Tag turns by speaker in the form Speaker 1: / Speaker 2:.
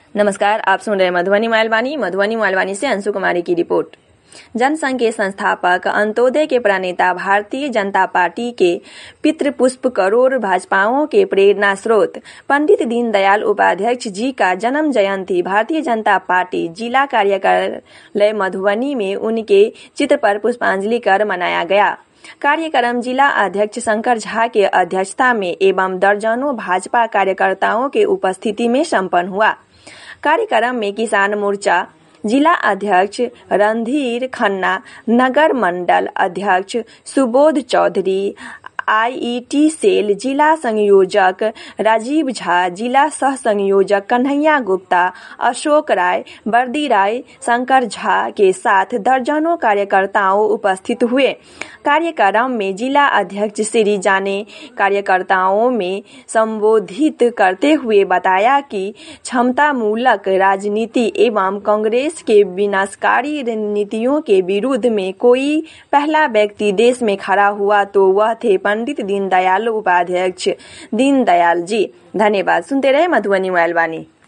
Speaker 1: नमस्कार, आप सुन रहे मधुबनी मालवानी से अंशु कुमारी की रिपोर्ट। जनसंघ के संस्थापक, अंत्योदय के प्रणेता, भारतीय जनता पार्टी के पितृपुष्प, करोड़ भाजपाओं के प्रेरणा स्रोत पंडित दीनदयाल उपाध्याय जी का जन्म जयंती भारतीय जनता पार्टी जिला कार्यालय मधुबनी में उनके चित्र पर पुष्पांजलि कर मनाया गया। कार्यक्रम जिला अध्यक्ष शंकर झा के अध्यक्षता में एवं दर्जनों भाजपा कार्यकर्ताओं के उपस्थिति में संपन्न हुआ। कार्यक्रम में किसान मोर्चा जिला अध्यक्ष रणधीर खन्ना, नगर मंडल अध्यक्ष सुबोध चौधरी, आईईटी सेल जिला संयोजक राजीव झा, जिला सह संयोजक कन्हैया गुप्ता, अशोक राय, बर्दी राय, शंकर झा के साथ दर्जनों कार्यकर्ताओं उपस्थित हुए। कार्यक्रम में जिला अध्यक्ष श्री जाने कार्यकर्ताओं में संबोधित करते हुए बताया कि क्षमतामूलक राजनीति एवं कांग्रेस के विनाशकारी नीतियों के विरुद्ध में कोई पहला व्यक्ति देश में खड़ा हुआ तो वह थे पंडित दीनदयाल उपाध्याय दीनदयाल जी। धन्यवाद। सुनते रहे मधुबनी मालवानी।